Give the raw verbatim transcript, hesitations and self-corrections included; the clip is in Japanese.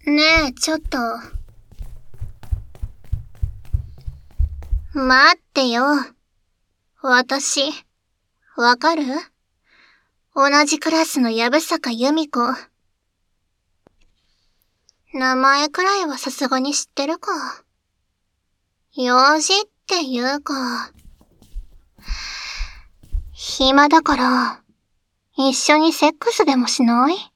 ねえ、ちょっと。待ってよ。私、わかる？同じクラスの藪坂由美子。名前くらいはさすがに知ってるか。用事っていうか。暇だから、一緒にセックスでもしない？